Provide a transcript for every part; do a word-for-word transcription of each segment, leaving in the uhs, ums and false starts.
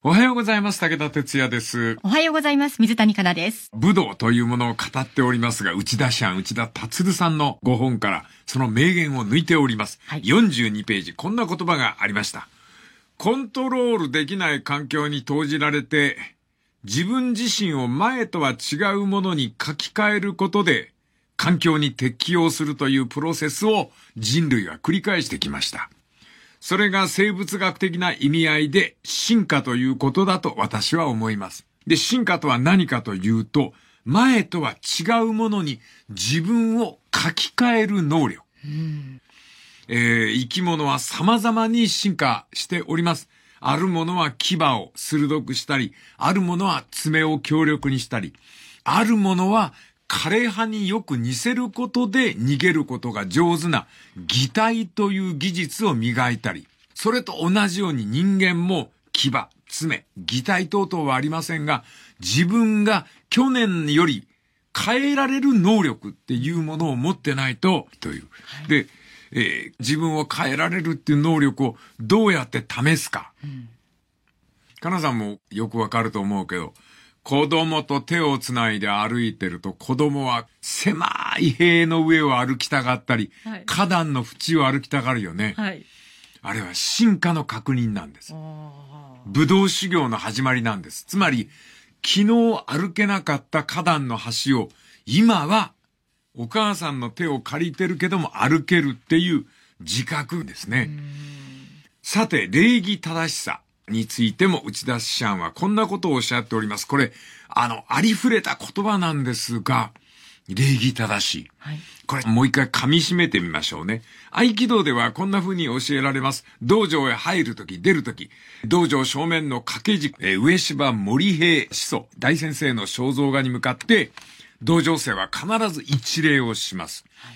おはようございます。武田哲也です。 おはようございます。水谷香奈です。 武道というものを語っておりますが、内田シャン、内田達さんのご本からその名言を抜いております。はい、よんじゅうにページ、こんな言葉がありました。コントロールできない環境に投じられて、自分自身を前とは違うものに書き換えることで、環境に適応するというプロセスを人類は繰り返してきました。それが生物学的な意味合いで進化ということだと私は思います。で、進化とは何かというと、前とは違うものに自分を書き換える能力。うんえー、生き物は様々に進化しております。あるものは牙を鋭くしたり、あるものは爪を強力にしたり、あるものは枯葉によく似せることで逃げることが上手な擬態という技術を磨いたり、それと同じように人間も牙、爪、擬態等々はありませんが、自分が去年より変えられる能力っていうものを持ってないと、という。で、えー、自分を変えられるっていう能力をどうやって試すか。うん、かなさんもよくわかると思うけど、子供と手をつないで歩いてると子供は狭い塀の上を歩きたがったり、はい、花壇の縁を歩きたがるよね。はい、あれは進化の確認なんです。武道修行の始まりなんです。つまり、昨日歩けなかった花壇の橋を今はお母さんの手を借りてるけども歩けるっていう自覚ですね。さて、礼儀正しさについても内田シャンはこんなことをおっしゃっております。これ、あの、ありふれた言葉なんですが、礼儀正しい。はい、これ、もう一回噛み締めてみましょうね。合気道ではこんな風に教えられます。道場へ入るとき、出るとき、道場正面の掛け軸、えー、上芝森平始祖、大先生の肖像画に向かって、道場生は必ず一礼をします。はい、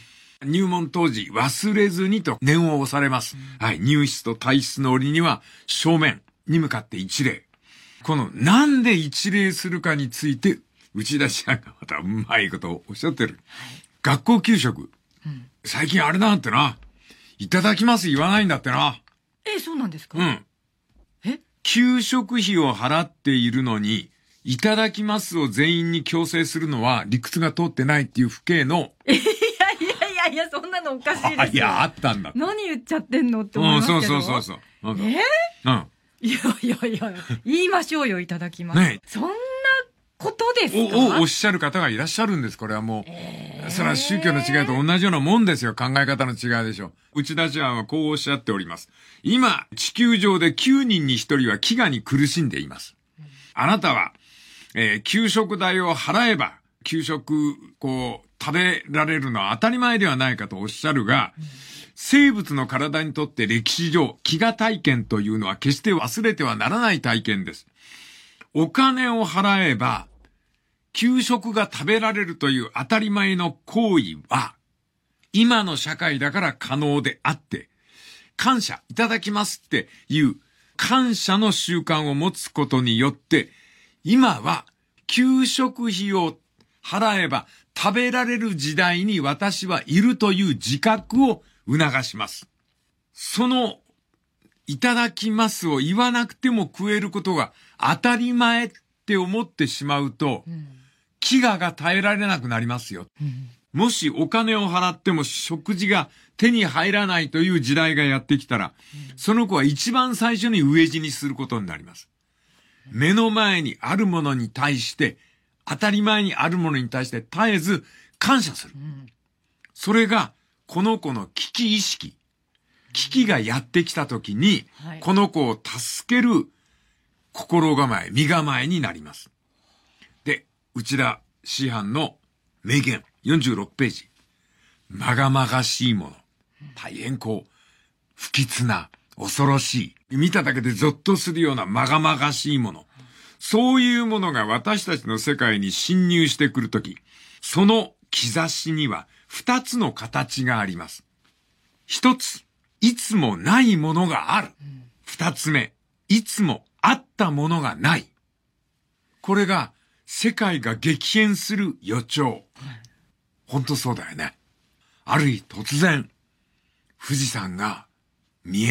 入門当時、忘れずにと念を押されます。うん、はい、入室と退室の折には、正面に向かって一礼。この、なんで一礼するかについて、内田さんがまたうまいことをおっしゃってる。はい、学校給食、うん。最近あれなんてな、いただきます言わないんだってな。 え、そうなんですか？ うん。 え？ 給食費を払っているのに、いただきますを全員に強制するのは理屈が通ってないっていう父兄の。 いやいやいやいや、そんなのおかしいですよ。 いや、あったんだ。 何言っちゃってんのって思いますけど。 うん、そうそうそうそう。 えー、うん。 いやいやいや、言いましょうよ、いただきます。ね、そんなことですか？ お、お、おっしゃる方がいらっしゃるんです。これはもう。えー、それは宗教の違いと同じようなもんですよ。考え方の違いでしょう。内田ちゃんはこうおっしゃっております。今、地球上できゅうにんにひとりは飢餓に苦しんでいます。うん、あなたは、えー、給食代を払えば、給食、こう、食べられるのは当たり前ではないかとおっしゃるが、うん、生物の体にとって歴史上、飢餓体験というのは決して忘れてはならない体験です。お金を払えば、給食が食べられるという当たり前の行為は、今の社会だから可能であって、感謝いただきますっていう感謝の習慣を持つことによって、今は給食費を払えば食べられる時代に私はいるという自覚を促します。そのいただきますを言わなくても食えることが当たり前って思ってしまうと、うん、飢餓が耐えられなくなりますよ。うん、もしお金を払っても食事が手に入らないという時代がやってきたら、うん、その子は一番最初に飢え死にすることになります。目の前にあるものに対して、当たり前にあるものに対して絶えず感謝する。うん、それが、この子の危機意識。危機がやってきたときに、はい、この子を助ける心構え、身構えになります。で、内田師範の名言、よんじゅうろくページ。まがまがしいもの。大変こう、不吉な、恐ろしい。見ただけでゾッとするようなまがまがしいもの。そういうものが私たちの世界に侵入してくるとき、その兆しには二つの形があります。一つ、いつもないものがある。二つ目、いつもあったものがない。これが世界が激変する予兆。本当そうだよね。ある日突然、富士山が見えない。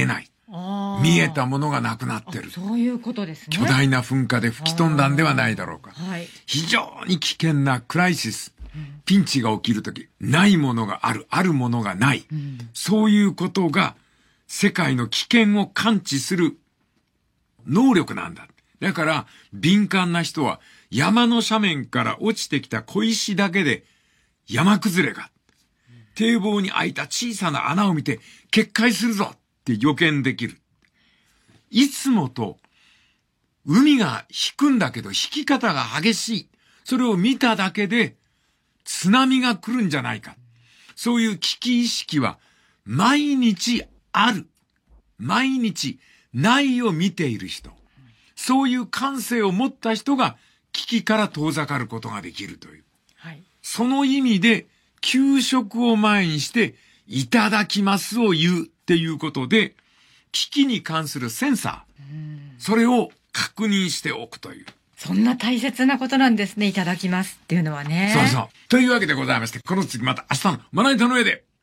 見えたものがなくなってる。 そういうことですね。 巨大な噴火で吹き飛んだんではないだろうか。 はい、 非常に危険なクライシス。ピンチが起きるとき、ないものがある、あるものがない。うん、そういうことが世界の危険を感知する能力なんだ。だから敏感な人は山の斜面から落ちてきた小石だけで山崩れが、堤防に開いた小さな穴を見て決壊するぞって予見できる。いつもと海が引くんだけど引き方が激しい。それを見ただけで津波が来るんじゃないか。そういう危機意識は毎日ある。毎日ないを見ている人。そういう感性を持った人が危機から遠ざかることができるという。はい、その意味で給食を前にしていただきますを言うっていうことで危機に関するセンサー。それを確認しておくという。 そんな大切なことなんですね。いただきますっていうのはね。 そうそう。というわけでございまして、この次また明日のまな板の上で。